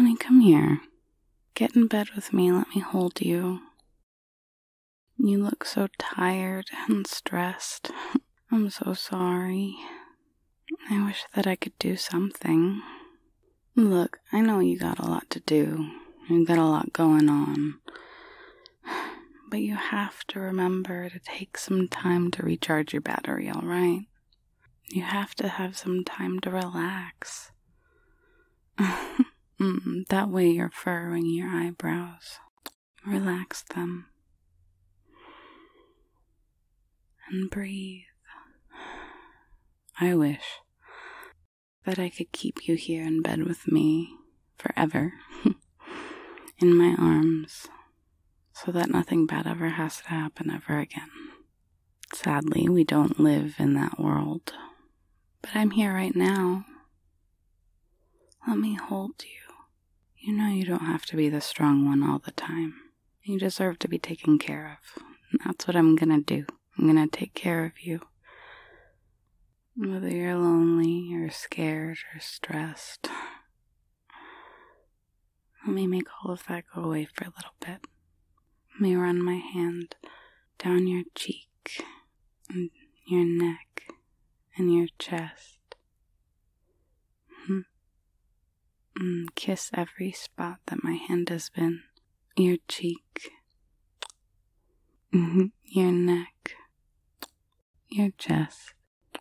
Honey, come here. Get in bed with me and let me hold you. You look so tired and stressed. I'm so sorry. I wish that I could do something. Look, I know you got a lot to do. You got a lot going on. But you have to remember to take some time to recharge your battery, alright? You have to have some time to relax. That way you're furrowing your eyebrows. Relax them. And breathe. I wish that I could keep you here in bed with me forever, in my arms, so that nothing bad ever has to happen ever again. Sadly, we don't live in that world, but I'm here right now. Let me hold you. You know you don't have to be the strong one all the time. You deserve to be taken care of. And that's what I'm gonna do. I'm gonna take care of you. Whether you're lonely or scared or stressed. Let me make all of that go away for a little bit. Let me run my hand down your cheek and your neck and your chest. And kiss every spot that my hand has been. Your cheek, your neck, your chest.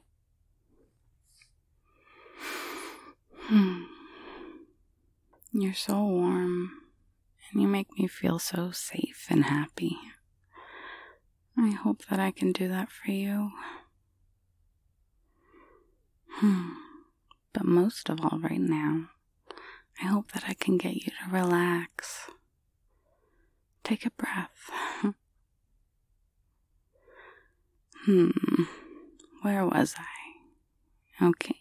You're so warm, and you make me feel so safe and happy. I hope that I can do that for you. But most of all right now, I hope that I can get you to relax. Take a breath. Where was I? Okay.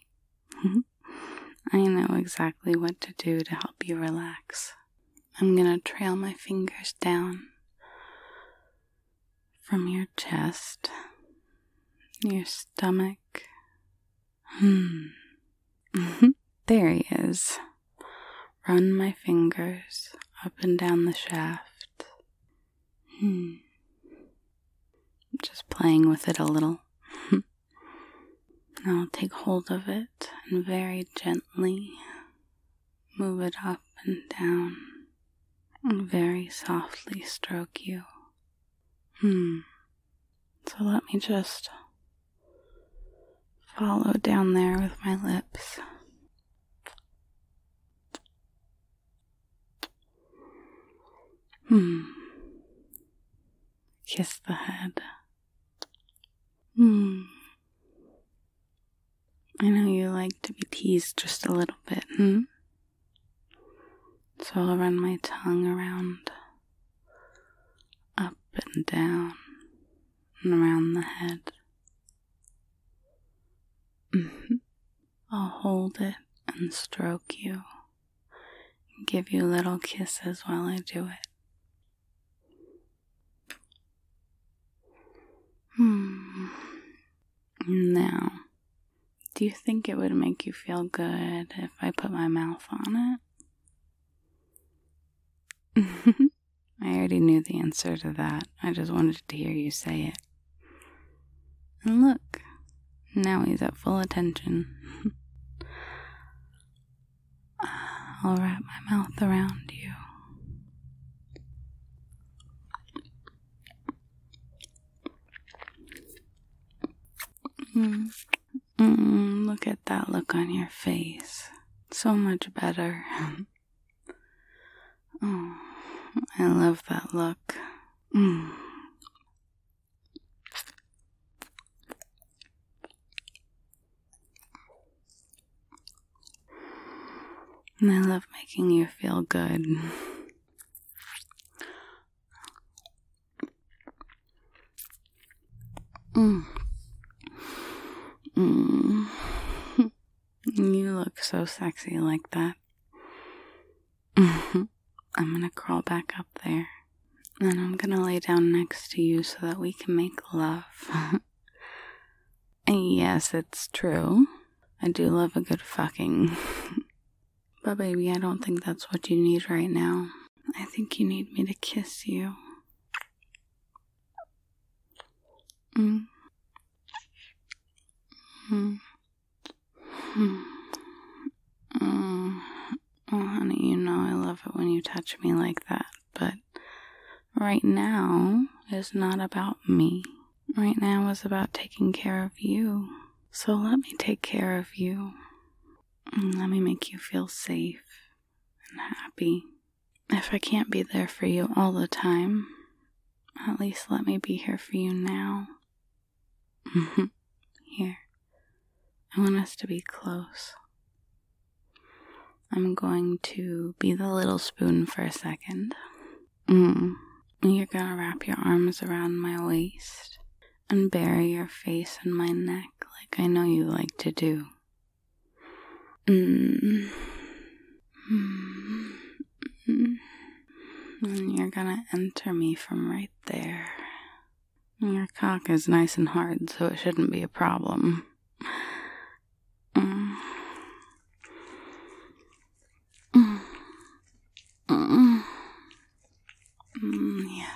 I know exactly what to do to help you relax. I'm gonna trail my fingers down from your chest, your stomach. There he is. Run my fingers up and down the shaft. Just playing with it a little. Now I'll take hold of it and very gently move it up and down and very softly stroke you. So let me just follow down there with my lips. Kiss the head. I know you like to be teased just a little bit, So I'll run my tongue around, up and down, and around the head. I'll hold it and stroke you, and give you little kisses while I do it. Now, do you think it would make you feel good if I put my mouth on it? I already knew the answer to that. I just wanted to hear you say it. And look, now he's at full attention. I'll wrap my mouth around you. Look at that look on your face. So much better. Oh, I love that look. And I love making you feel good. You look so sexy like that. I'm gonna crawl back up there, and I'm gonna lay down next to you so that we can make love. And yes, it's true. I do love a good fucking. But But baby, I don't think that's what you need right now. I think you need me to kiss you. Mm. Mm. Mm. Mm. Oh, honey, you know I love it when you touch me like that, but right now is not about me. Right now is about taking care of you. So let me take care of you. Let me make you feel safe and happy. If I can't be there for you all the time, at least let me be here for you now. Here. I want us to be close. I'm going to be the little spoon for a second. You're gonna wrap your arms around my waist and bury your face in my neck like I know you like to do. And you're gonna enter me from right there. Your cock is nice and hard, so it shouldn't be a problem. Yes.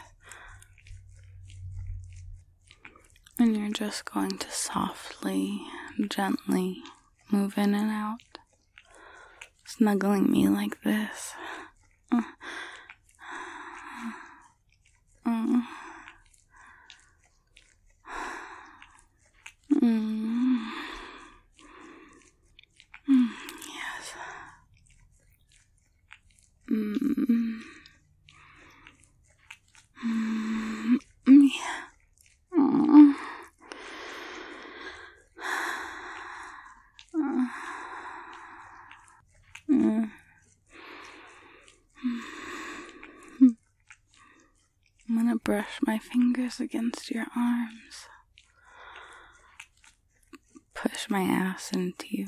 And you're just going to softly, gently move in and out, snuggling me like this. Yes. I'm gonna brush my fingers against your arms. Push my ass into you.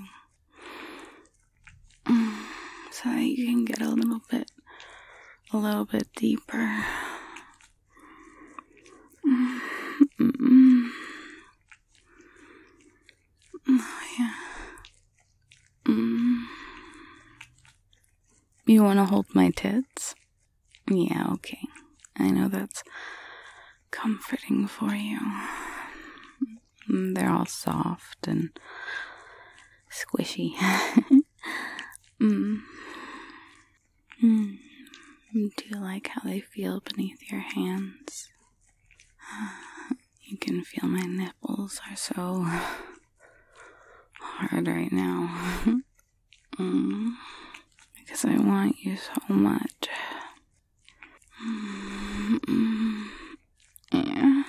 So that you can get a little bit deeper. Oh, yeah. You want to hold my tits? Yeah, okay. I know that's comforting for you. They're all soft and squishy. Do you like how they feel beneath your hands? You can feel my nipples are so hard right now. Because I want you so much. Yeah.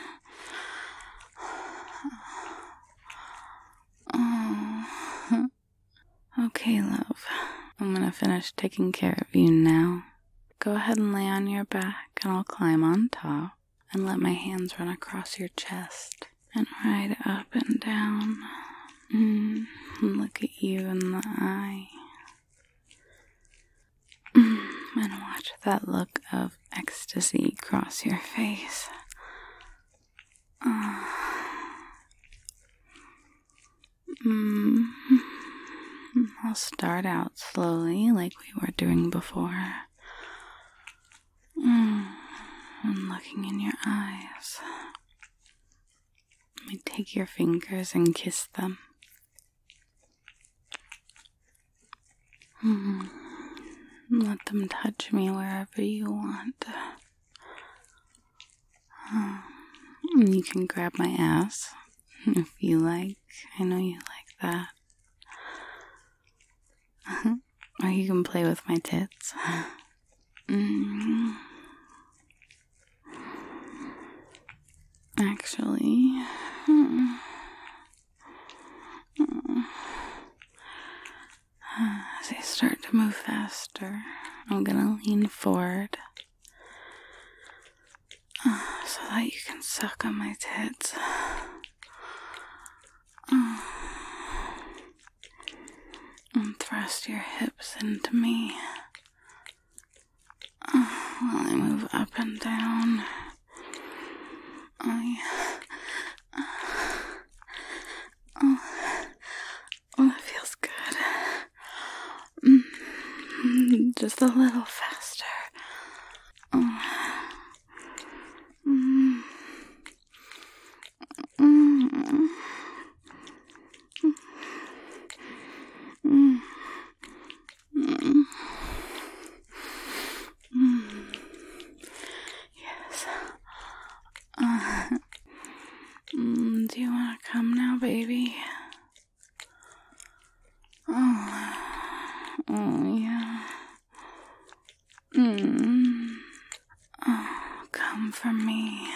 Okay, love. I'm gonna finish taking care of you now. Go ahead and lay on your back, and I'll climb on top and let my hands run across your chest and ride up and down. And look at you in the eye. And watch that look of ecstasy cross your face. I'll start out slowly like we were doing before. And looking in your eyes. Let me take your fingers and kiss them. Let them touch me wherever you want. You can grab my ass if you like. I know you like that. Or you can play with my tits. Actually, as I start to move faster, I'm gonna lean forward so that you can suck on my tits. And thrust your hips into me while I move up and down. Oh, yeah. Oh, that feels good. just a little faster. Oh. Mm. Mm. Mm. Mm. Mm. Yes. Do you want to come now, baby? Oh, yeah. Oh, come for me.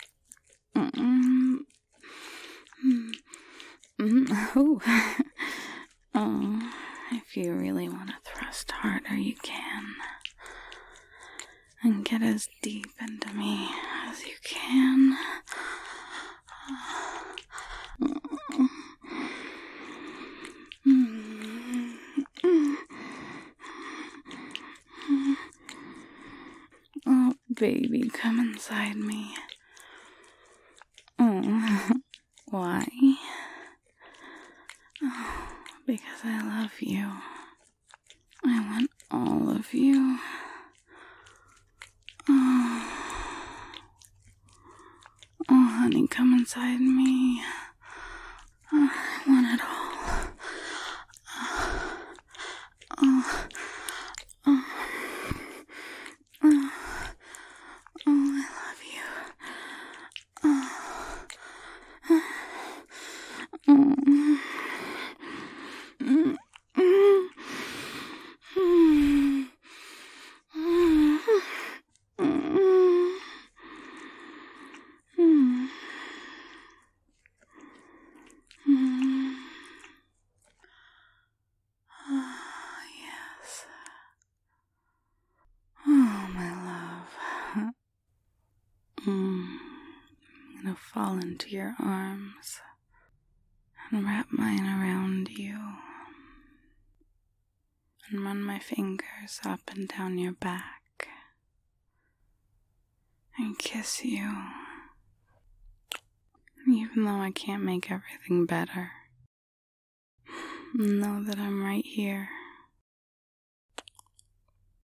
Oh. Oh, if you really want to thrust harder, you can. And get as deep into me as you can. Oh, baby, come inside me. Oh, why? Oh, because I love you. I want all of you. Oh, honey, come inside me. Oh, I want it all. Oh, oh, oh, oh, I love you. Oh, oh. Yes. Oh, my love. I'm gonna fall into your arms and wrap mine around you and run my fingers up and down your back and kiss you. Even though I can't make everything better, know that I'm right here